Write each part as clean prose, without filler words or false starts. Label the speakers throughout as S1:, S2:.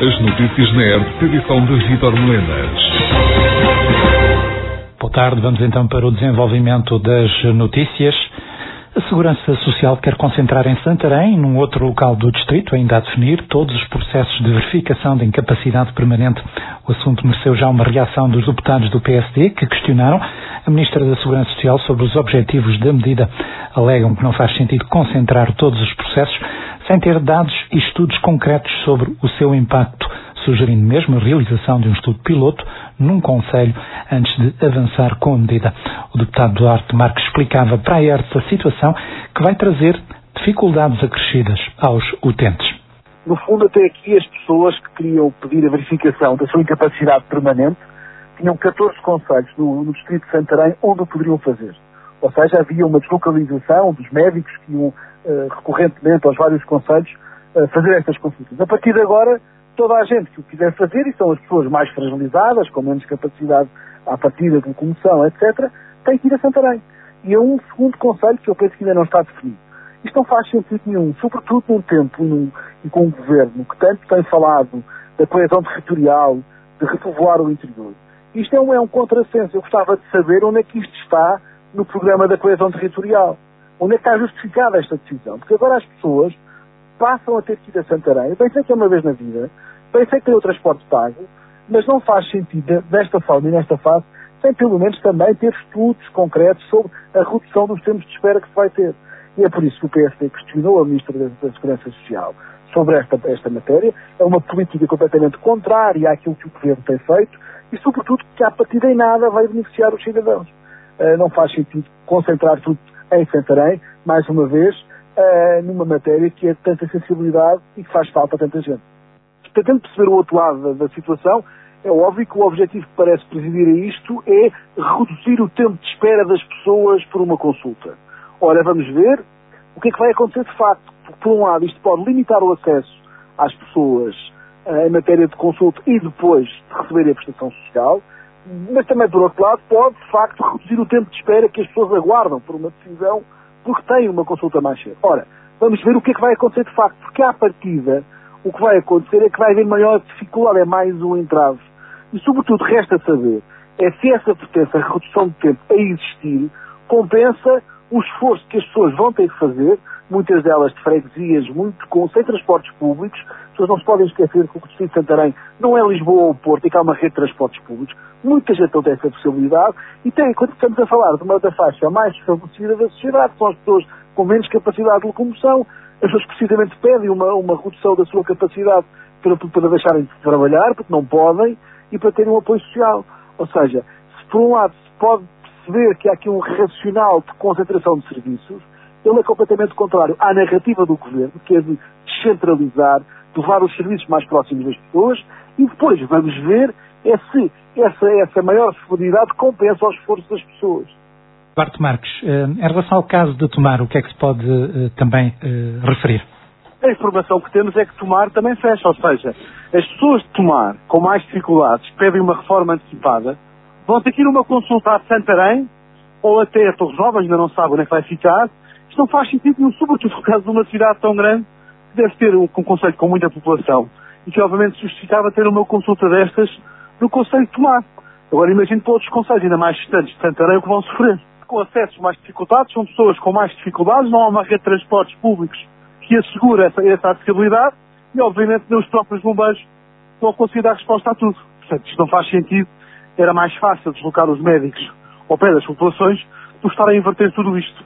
S1: As notícias na ERP, edição de Vítor Melenas.
S2: Boa tarde, vamos então para o desenvolvimento das notícias. A Segurança Social quer concentrar em Santarém, num outro local do distrito, ainda a definir, todos os processos de verificação de incapacidade permanente. O assunto mereceu já uma reação dos deputados do PSD, que questionaram a Ministra da Segurança Social sobre os objetivos da medida. Alegam que não faz sentido concentrar todos os processos sem ter dados e estudos concretos sobre o seu impacto, sugerindo mesmo a realização de um estudo piloto num concelho antes de avançar com a medida. O deputado Duarte Marques explicava para a ERTS a situação que vai trazer dificuldades acrescidas aos utentes.
S3: No fundo, até aqui, as pessoas que queriam pedir a verificação da sua incapacidade permanente tinham 14 concelhos no distrito de Santarém onde o poderiam fazer. Ou seja, havia uma deslocalização dos médicos que iam recorrentemente aos vários concelhos fazer estas consultas. A partir de agora, toda a gente que o quiser fazer, e são as pessoas mais fragilizadas, com menos capacidade à partida de locomoção, etc., tem que ir a Santarém. E é um segundo concelho que eu penso que ainda não está definido. Isto não faz sentido nenhum, sobretudo num tempo e com um governo que tanto tem falado da coesão territorial, de repovoar o interior. Isto é um contrassenso. Eu gostava de saber onde é que isto está no programa da coesão territorial. Onde é que está justificada esta decisão? Porque agora as pessoas passam a ter que ir a Santarém. Eu bem sei que é uma vez na vida, bem sei que tem o transporte pago, mas não faz sentido desta forma e nesta fase, sem pelo menos também ter estudos concretos sobre a redução dos tempos de espera que se vai ter. E é por isso que o PSD questionou a Ministra da Segurança Social sobre esta matéria. É uma política completamente contrária àquilo que o Governo tem feito e, sobretudo, que a partir de nada vai beneficiar os cidadãos. Não faz sentido concentrar tudo em Santarém, mais uma vez, numa matéria que é de tanta sensibilidade e que faz falta a tanta gente. Tentando perceber o outro lado da situação, é óbvio que o objetivo que parece presidir a isto é reduzir o tempo de espera das pessoas por uma consulta. Ora, vamos ver o que é que vai acontecer de facto. Porque, por um lado, isto pode limitar o acesso às pessoas em matéria de consulta e depois de receberem a prestação social, mas também, por outro lado, pode, de facto, reduzir o tempo de espera que as pessoas aguardam por uma decisão porque têm uma consulta mais cedo. Ora, vamos ver o que é que vai acontecer de facto, porque à partida o que vai acontecer é que vai haver maior dificuldade, é mais um entrave. E, sobretudo, resta saber é se essa potência, a redução de tempo a existir, compensa o esforço que as pessoas vão ter que fazer, muitas delas de freguesias, sem transportes públicos. As pessoas não se podem esquecer que o Distrito de Santarém não é Lisboa ou Porto, e que há uma rede de transportes públicos. Muita gente não tem essa possibilidade e quando estamos a falar de uma da faixa mais desfavorecida da sociedade, são as pessoas com menos capacidade de locomoção, as pessoas precisamente pedem uma redução da sua capacidade para deixarem de trabalhar, porque não podem, e para terem um apoio social. Ou seja, se por um lado se pode perceber que há aqui um racional de concentração de serviços, ele é completamente contrário à narrativa do Governo, que é de descentralizar, de levar os serviços mais próximos das pessoas, e depois vamos ver se essa maior acessibilidade compensa o esforço das pessoas.
S2: Duarte Marques, em relação ao caso de Tomar, o que é que se pode também referir?
S3: A informação que temos é que Tomar também fecha, ou seja, as pessoas de Tomar com mais dificuldades pedem uma reforma antecipada, vão ter que ir a uma consulta a Santarém ou até a Torres Novas, ainda não sabem onde é que vai ficar. Isto não faz sentido nenhum, sobretudo no caso de uma cidade tão grande que deve ter um concelho com muita população e que obviamente justificava ter uma consulta destas no concelho de Tomar. Agora imagino para outros concelhos ainda mais distantes de Santarém o que vão sofrer. Com acessos mais dificultados, são pessoas com mais dificuldades, não há uma rede de transportes públicos que assegura essa acessibilidade e obviamente nem os próprios bombeiros vão conseguir dar resposta a tudo. Portanto, isto não faz sentido. Era mais fácil deslocar os médicos ao pé das populações do que estar a inverter tudo isto.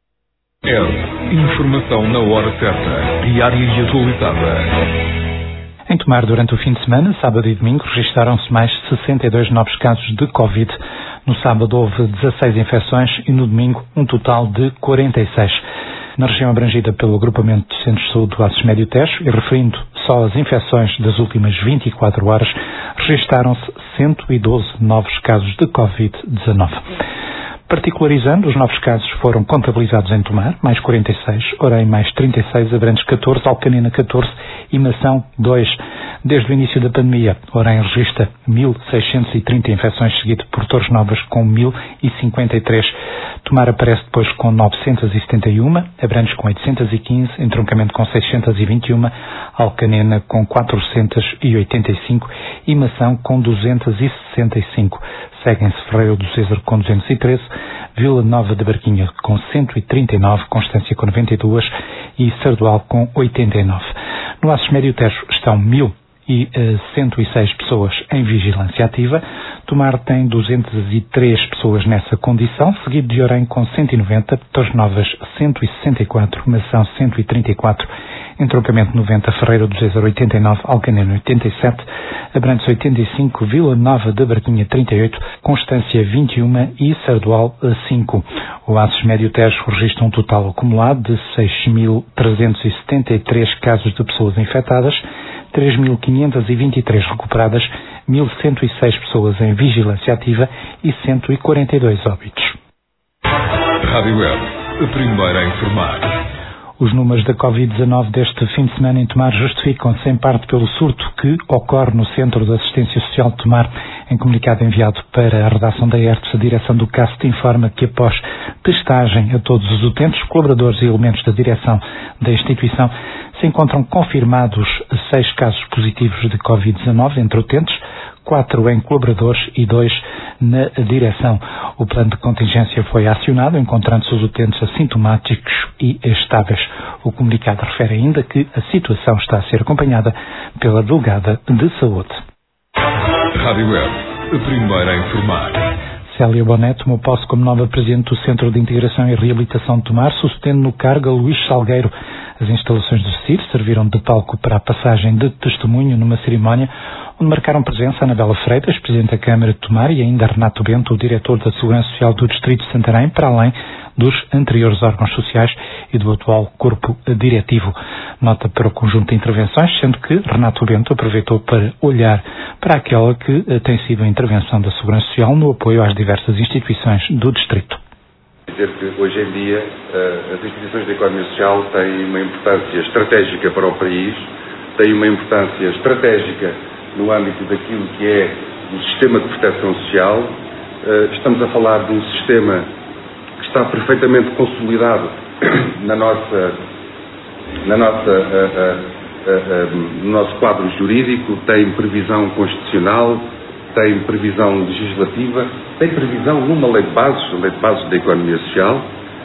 S1: Informação na hora certa, diária e atualizada.
S2: Em Tomar, durante o fim de semana, sábado e domingo, registaram-se mais 62 novos casos de Covid. No sábado houve 16 infecções e no domingo um total de 46. Na região abrangida pelo agrupamento de Centro-Sul do Aços Médio-Tejo, e referindo só as infecções das últimas 24 horas, registaram-se 112 novos casos de Covid-19. Particularizando, os novos casos foram contabilizados em Tomar, mais 46, Orem mais 36, Abrantes 14, Alcanena 14 e Mação 2. Desde o início da pandemia, Orem registra 1.630 infecções, seguido por Torres Novas com 1.053. Tomar aparece depois com 971, Abrantes com 815, Entroncamento com 621, Alcanena com 485 e Mação com 265. Seguem-se Ferreira do César com 213, Vila Nova de Barquinha com 139, Constância com 92 e Sardual com 89. No Aços Médio Tejo estão 1.106 pessoas em vigilância ativa. Tomar tem 203 pessoas nessa condição, seguido de Orem com 190, Torres Novas 164, Mação 134, Entroncamento 90, Ferreira do César 89, Alcanena 87, Abrantes 85, Vila Nova de Barquinha 38, Constância 21 e Sardual 5. O Aços Médio Tejo registra um total acumulado de 6.373 casos de pessoas infectadas, 3.523 recuperadas, 1.106 pessoas em vigilância ativa e 142 óbitos.
S1: Rádio Web, a primeira a informar.
S2: Os números da Covid-19 deste fim de semana em Tomar justificam-se em parte pelo surto que ocorre no Centro de Assistência Social de Tomar. Em comunicado enviado para a redação da ERTS, a direção do CAST informa que após testagem a todos os utentes, colaboradores e elementos da direção da instituição, se encontram confirmados 6 casos positivos de Covid-19 entre utentes, 4 em colaboradores e 2 na direção. O plano de contingência foi acionado, encontrando-se os utentes assintomáticos e estáveis. O comunicado refere ainda que a situação está a ser acompanhada pela delegada de saúde.
S1: Rádio Web, a primeira a informar.
S2: Célia Boné tomou posse como nova presidente do Centro de Integração e Reabilitação de Tomar, sucedendo no cargo a Luís Salgueiro. As instalações do CIR serviram de palco para a passagem de testemunho numa cerimónia onde marcaram presença Anabela Freitas, Presidente da Câmara de Tomar, e ainda Renato Bento, o Diretor da Segurança Social do Distrito de Santarém, para além dos anteriores órgãos sociais e do atual corpo diretivo. Nota para o conjunto de intervenções, sendo que Renato Bento aproveitou para olhar para aquela que tem sido a intervenção da Segurança Social no apoio às diversas instituições do Distrito.
S4: Dizer que hoje em dia as instituições da economia social têm uma importância estratégica para o país, têm uma importância estratégica no âmbito daquilo que é o sistema de proteção social. Estamos a falar de um sistema que está perfeitamente consolidado no nosso quadro jurídico, tem previsão constitucional, tem previsão legislativa, tem previsão numa lei de bases, a lei de bases da economia social,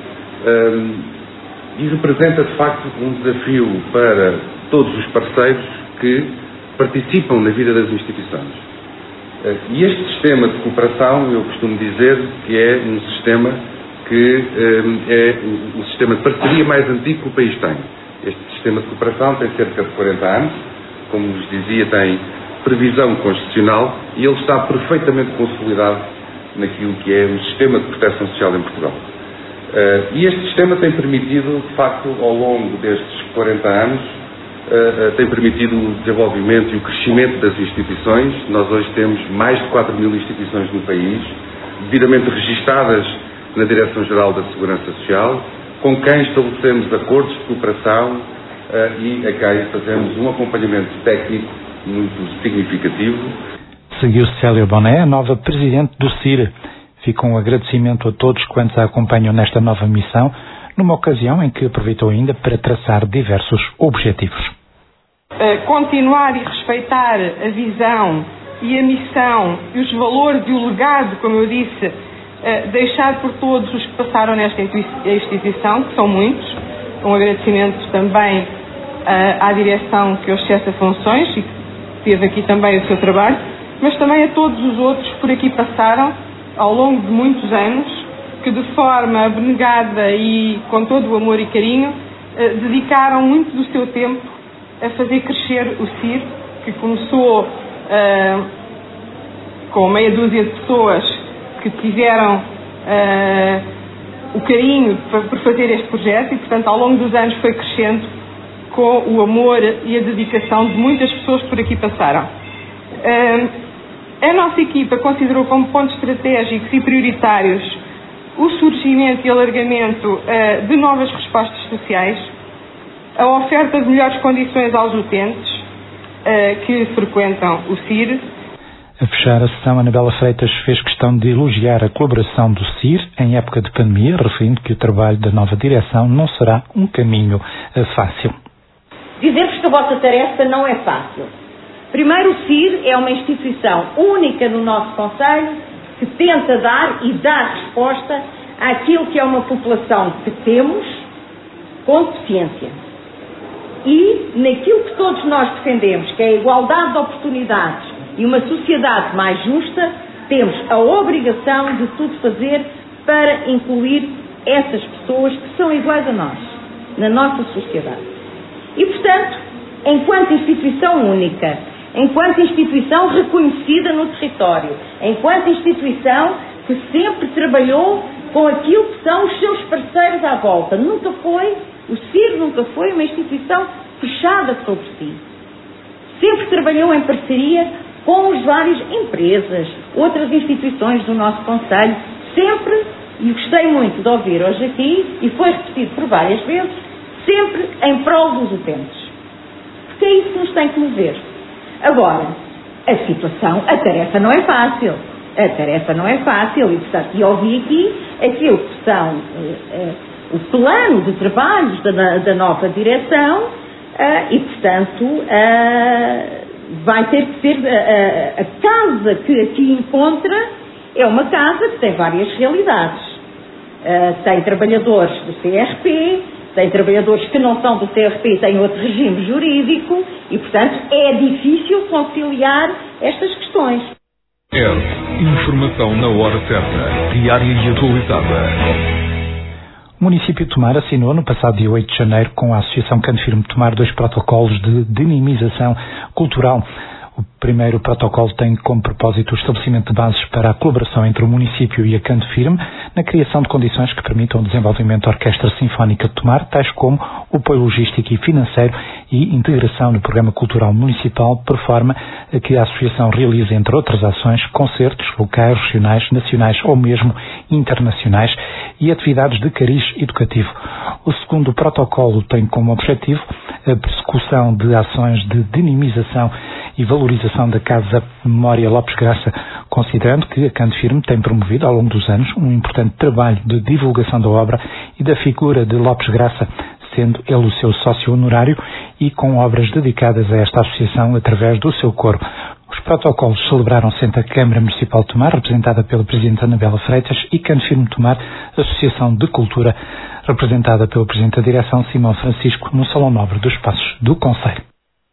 S4: e representa de facto um desafio para todos os parceiros que participam na vida das instituições. E este sistema de cooperação, eu costumo dizer que é um sistema que é o sistema de parceria mais antigo que o país tem. Este sistema de cooperação tem cerca de 40 anos, como vos dizia, tem previsão constitucional e ele está perfeitamente consolidado naquilo que é o sistema de proteção social em Portugal. E este sistema tem permitido, de facto, ao longo destes 40 anos, tem permitido o desenvolvimento e o crescimento das instituições. Nós hoje temos mais de 4.000 instituições no país, devidamente registadas na Direção-Geral da Segurança Social, com quem estabelecemos acordos de cooperação e a quem fazemos um acompanhamento técnico muito significativo.
S2: Seguiu-se Célia Boné, a nova Presidente do CIR. Fica um agradecimento a todos quantos a acompanham nesta nova missão, numa ocasião em que aproveitou ainda para traçar diversos objetivos.
S5: Continuar e respeitar a visão e a missão e os valores e o legado, como eu disse, deixado por todos os que passaram nesta instituição, que são muitos. Um agradecimento também à direção que hoje cessa funções e que teve aqui também o seu trabalho, mas também a todos os outros que por aqui passaram ao longo de muitos anos, que de forma abnegada e com todo o amor e carinho dedicaram muito do seu tempo a fazer crescer o CIR, que começou com meia dúzia de pessoas que tiveram o carinho por fazer este projeto e, portanto, ao longo dos anos foi crescendo com o amor e a dedicação de muitas pessoas que por aqui passaram. A nossa equipa considerou como pontos estratégicos e prioritários o surgimento e alargamento de novas respostas sociais, a oferta de melhores condições aos utentes que frequentam o CIR.
S2: A fechar a sessão, Anabela Freitas fez questão de elogiar a colaboração do CIR em época de pandemia, referindo que o trabalho da nova direção não será um caminho fácil.
S6: Dizer-vos que a vossa tarefa não é fácil. Primeiro, o CIR é uma instituição única no nosso concelho que tenta dar e dá resposta àquilo que é uma população que temos com deficiência. E naquilo que todos nós defendemos, que é a igualdade de oportunidades e uma sociedade mais justa, temos a obrigação de tudo fazer para incluir essas pessoas que são iguais a nós, na nossa sociedade. E, portanto, enquanto instituição única, enquanto instituição reconhecida no território, enquanto instituição que sempre trabalhou com aquilo que são os seus parceiros à volta, o CIR nunca foi uma instituição fechada sobre si. Sempre trabalhou em parceria com as várias empresas, outras instituições do nosso concelho, sempre, e gostei muito de ouvir hoje aqui, e foi repetido por várias vezes, sempre em prol dos utentes. Porque é isso que nos tem que mover. Agora, a tarefa não é fácil. A tarefa não é fácil, e portanto, ouvi aqui aquilo que são o plano de trabalhos da nova direção, e portanto, vai ter que ser a casa que aqui encontra é uma casa que tem várias realidades. Tem trabalhadores do CRP, tem trabalhadores que não são do CRP, têm outro regime jurídico e, portanto, é difícil conciliar estas questões.
S1: Informação na hora certa, diária e atualizada.
S2: O município de Tomar assinou no passado dia 8 de janeiro com a Associação Canto Firme Tomar 2 protocolos de dinamização cultural. O primeiro protocolo tem como propósito o estabelecimento de bases para a colaboração entre o município e a Canto Firme na criação de condições que permitam o desenvolvimento da Orquestra Sinfónica de Tomar, tais como o apoio logístico e financeiro e integração no Programa Cultural Municipal, por forma a que a Associação realize, entre outras ações, concertos locais, regionais, nacionais ou mesmo internacionais e atividades de cariz educativo. O segundo protocolo tem como objetivo a persecução de ações de dinamização e valorização da Casa Memória Lopes Graça, considerando que a Canto Firme tem promovido ao longo dos anos um importante trabalho de divulgação da obra e da figura de Lopes Graça, sendo ele o seu sócio honorário e com obras dedicadas a esta associação através do seu coro. Os protocolos celebraram-se entre a Câmara Municipal de Tomar, representada pela Presidente Anabela Freitas, e Canto Firme Tomar, Associação de Cultura, representada pelo Presidente da Direção, Simão Francisco, no Salão Nobre dos Passos do Concelho.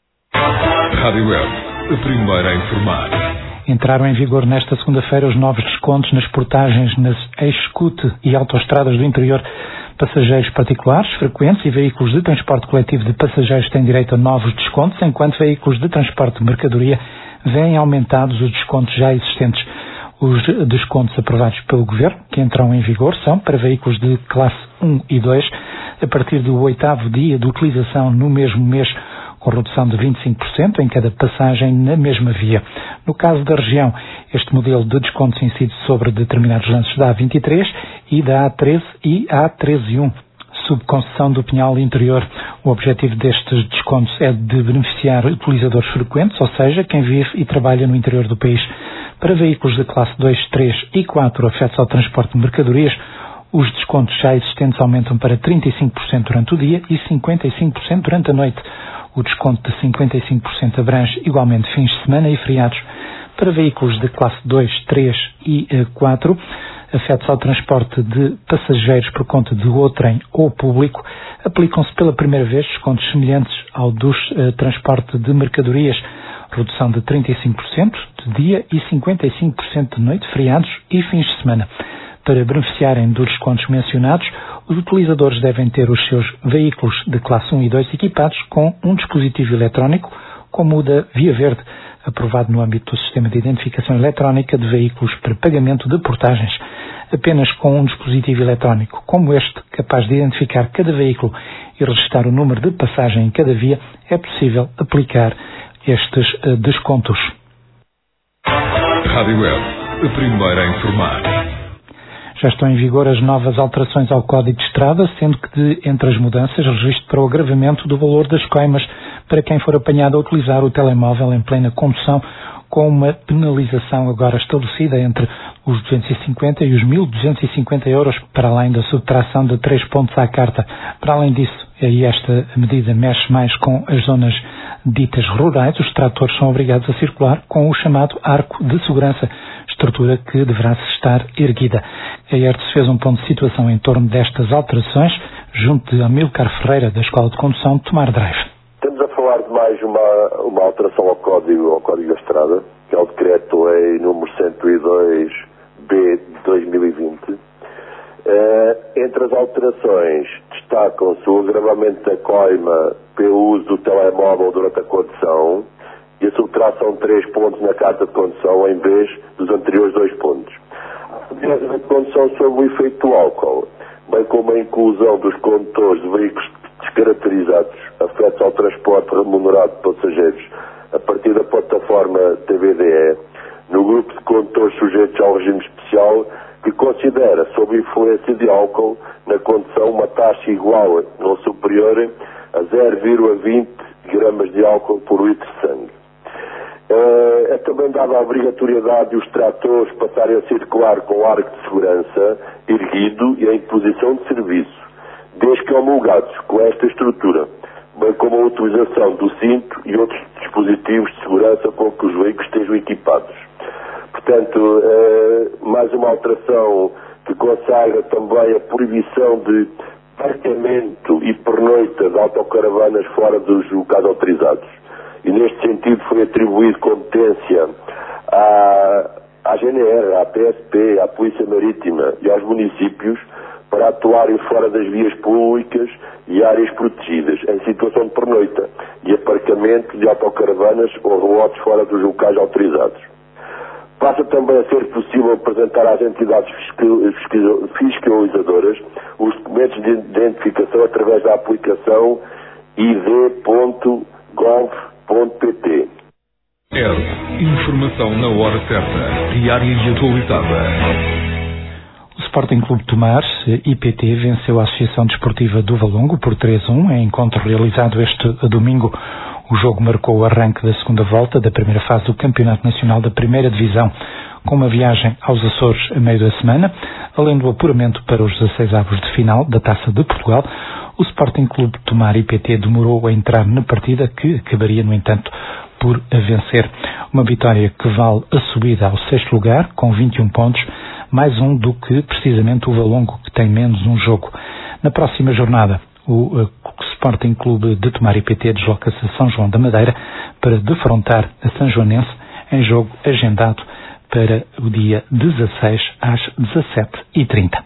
S1: Rádio Web, a primeira a informar.
S2: Entraram em vigor nesta segunda-feira os novos descontos nas portagens nas Eixecute e autoestradas do interior. Passageiros particulares, frequentes e veículos de transporte coletivo de passageiros têm direito a novos descontos, enquanto veículos de transporte de mercadoria vêm aumentados os descontos já existentes. Os descontos aprovados pelo Governo, que entram em vigor, são para veículos de classe 1 e 2, a partir do 8º dia de utilização no mesmo mês, com redução de 25% em cada passagem na mesma via. No caso da região, este modelo de descontos incide sobre determinados lances da A23 e da A13 e A13-1, subconcessão do Pinhal Interior. O objetivo destes descontos é de beneficiar utilizadores frequentes, ou seja, quem vive e trabalha no interior do país. Para veículos de classe 2, 3 e 4 afetos ao transporte de mercadorias, os descontos já existentes aumentam para 35% durante o dia e 55% durante a noite. O desconto de 55% abrange igualmente fins de semana e feriados. Para veículos de classe 2, 3 e 4, afetos ao transporte de passageiros por conta de outrem ou público, aplicam-se pela primeira vez descontos semelhantes ao dos transporte de mercadorias, redução de 35% de dia e 55% de noite, feriados e fins de semana. Para beneficiarem dos descontos mencionados, os utilizadores devem ter os seus veículos de classe 1 e 2 equipados com um dispositivo eletrónico, como o da Via Verde, aprovado no âmbito do Sistema de Identificação Eletrónica de Veículos para Pagamento de Portagens. Apenas com um dispositivo eletrónico como este, capaz de identificar cada veículo e registrar o número de passagem em cada via, é possível aplicar estes descontos.
S1: Rádio Web, a primeira a informar.
S2: Já estão em vigor as novas alterações ao Código de Estrada, sendo que entre as mudanças registro para o agravamento do valor das coimas para quem for apanhado a utilizar o telemóvel em plena condução, com uma penalização agora estabelecida entre os 250 e os 1.250 euros, para além da subtração de 3 pontos à carta. Para além disso, aí esta medida mexe mais com as zonas ditas rurais. Os tratores são obrigados a circular com o chamado arco de segurança, estrutura que deverá estar erguida. A ERTS fez um ponto de situação em torno destas alterações, junto de Amílcar Ferreira, da Escola de Condução de Tomar Drive.
S7: Estamos a falar de mais uma alteração ao Código da Estrada, que é o Decreto-Lei número 102/B de 2020. Entre as alterações destacam-se o agravamento da coima pelo uso do telemóvel durante a condução e a subtração de 3 pontos na carta de condução em vez dos anteriores 2 pontos. A de condução sob o efeito do álcool, bem como a inclusão dos condutores de veículos descaracterizados afetos ao transporte remunerado de passageiros a partir da plataforma TVDE, no grupo de condutores sujeitos ao regime especial, que considera, sob influência de álcool na condução, uma taxa igual ou superior a 0,20 gramas de álcool por litro de sangue. É também dada a obrigatoriedade de os tratores passarem a circular com arco de segurança erguido e em posição de serviço, desde que homologados com esta estrutura, bem como a utilização do cinto e outros dispositivos de segurança com que os veículos estejam equipados. Portanto, mais uma alteração que consagra também a proibição de parqueamento e pernoita de autocaravanas fora dos locais autorizados. E neste sentido foi atribuído competência à GNR, à PSP, à Polícia Marítima e aos municípios para atuarem fora das vias públicas e áreas protegidas, em situação de pernoita e aparcamento de autocaravanas ou relotes fora dos locais autorizados. Passa também a ser possível apresentar às entidades fiscalizadoras os documentos de identificação através da aplicação id.gov.pt.
S1: Informação na hora certa, diária e atualizada.
S2: O Sporting Clube de Tomar, IPT, venceu a Associação Desportiva do Valongo por 3-1 em encontro realizado este domingo. O jogo marcou o arranque da segunda volta da primeira fase do Campeonato Nacional da Primeira Divisão, com uma viagem aos Açores a meio da semana, além do apuramento para os 16 avos de final da Taça de Portugal. O Sporting Clube de Tomar, IPT, demorou a entrar na partida, que acabaria, no entanto, por vencer. Uma vitória que vale a subida ao 6º lugar, com 21 pontos, mais um do que precisamente o Valongo, que tem menos um jogo. Na próxima jornada, o Sporting Clube de Tomar, IPT, desloca-se a São João da Madeira para defrontar a Sanjoanense em jogo agendado para o dia 16 às 17h30.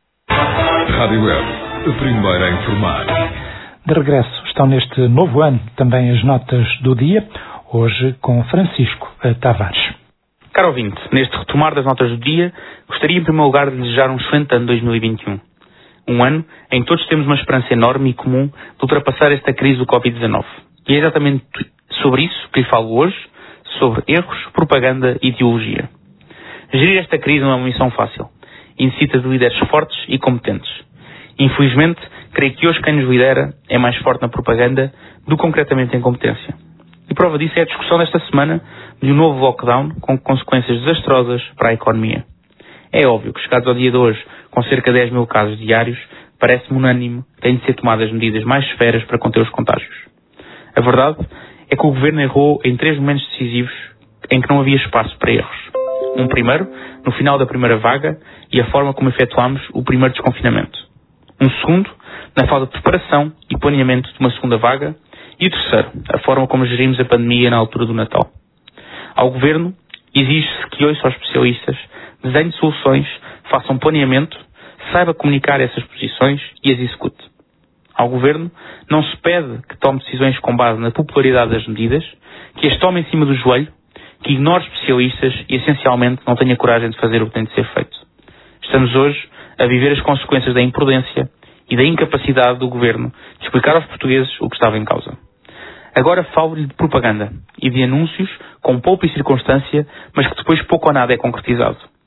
S1: Rádio Web, a primeira a informar.
S2: De regresso estão neste novo ano também as notas do dia, hoje com Francisco Tavares.
S8: Caro ouvinte, neste retomar das notas do dia, gostaria em primeiro lugar de desejar um excelente ano 2021. Um ano em que todos temos uma esperança enorme e comum de ultrapassar esta crise do Covid-19. E é exatamente sobre isso que lhe falo hoje, sobre erros, propaganda e ideologia. Gerir esta crise não é uma missão fácil e necessita de líderes fortes e competentes. Infelizmente, creio que hoje quem nos lidera é mais forte na propaganda do que concretamente em competência. E prova disso é a discussão desta semana de um novo lockdown com consequências desastrosas para a economia. É óbvio que, chegados ao dia de hoje, com cerca de 10 mil casos diários, parece-me unânime que têm de ser tomadas medidas mais severas para conter os contágios. A verdade é que o Governo errou em 3 momentos decisivos em que não havia espaço para erros. Um primeiro, no final da primeira vaga, e a forma como efetuámos o primeiro desconfinamento. Um segundo, na falta de preparação e planeamento de uma segunda vaga. E o terceiro, a forma como gerimos a pandemia na altura do Natal. Ao Governo, exige-se que ouça aos especialistas, desenhe soluções, faça um planeamento, saiba comunicar essas posições e as execute. Ao Governo, não se pede que tome decisões com base na popularidade das medidas, que as tome em cima do joelho, que ignore especialistas e, essencialmente, não tenha coragem de fazer o que tem de ser feito. Estamos hoje a viver as consequências da imprudência e da incapacidade do Governo de explicar aos portugueses o que estava em causa. Agora falo-lhe de propaganda e de anúncios com poupa e circunstância, mas que depois pouco ou nada é concretizado.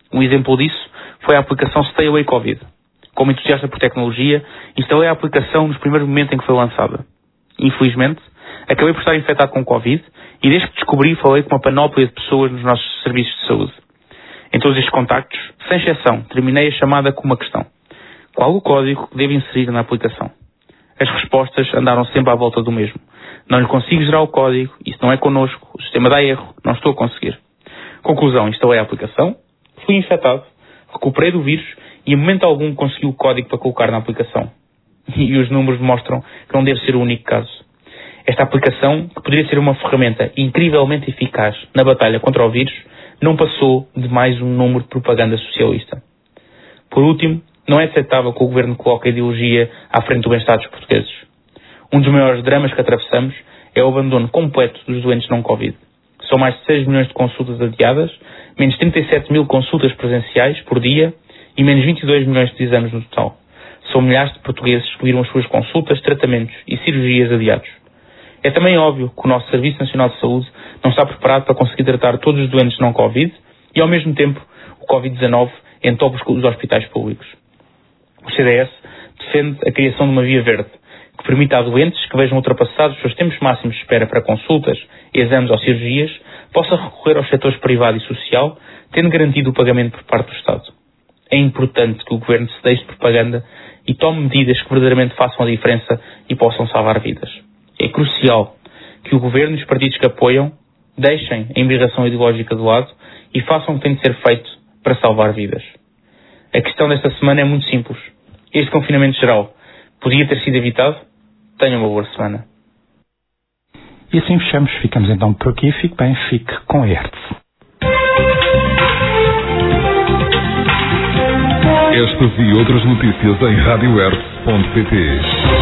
S8: Um exemplo disso foi a aplicação Stay Away Covid. Como entusiasta por tecnologia, instalei a aplicação nos primeiros momentos em que foi lançada. Infelizmente, acabei por estar infectado com Covid e desde que descobri falei com uma panóplia de pessoas nos nossos serviços de saúde. Em todos estes contactos, sem exceção, terminei a chamada com uma questão. Qual o código que devo inserir na aplicação? As respostas andaram sempre à volta do mesmo. Não lhe consigo gerar o código, isso não é connosco, o sistema dá erro, não estou a conseguir. Conclusão, instalei a aplicação, fui infectado, recuperei do vírus e em momento algum consegui o código para colocar na aplicação. E os números mostram que não deve ser o único caso. Esta aplicação, que poderia ser uma ferramenta incrivelmente eficaz na batalha contra o vírus, não passou de mais um número de propaganda socialista. Por último, não é aceitável que o Governo coloque a ideologia à frente do bem-estar dos portugueses. Um dos maiores dramas que atravessamos é o abandono completo dos doentes não Covid. São mais de 6 milhões de consultas adiadas, menos 37 mil consultas presenciais por dia e menos 22 milhões de exames no total. São milhares de portugueses que viram as suas consultas, tratamentos e cirurgias adiados. É também óbvio que o nosso Serviço Nacional de Saúde não está preparado para conseguir tratar todos os doentes não Covid e, ao mesmo tempo, o Covid-19 entope os hospitais públicos. O CDS defende a criação de uma via verde, que permita a doentes que vejam ultrapassados os seus tempos máximos de espera para consultas, exames ou cirurgias, possa recorrer aos setores privado e social, tendo garantido o pagamento por parte do Estado. É importante que o Governo se deixe de propaganda e tome medidas que verdadeiramente façam a diferença e possam salvar vidas. É crucial que o Governo e os partidos que apoiam deixem a embirração ideológica de lado e façam o que tem de ser feito para salvar vidas. A questão desta semana é muito simples. Este confinamento geral podia ter sido evitado? Tenha uma boa semana.
S2: E assim fechamos. Ficamos então por aqui. Fique bem, fique com a Hertz.
S1: Estas e outras notícias em radiohertz.pt.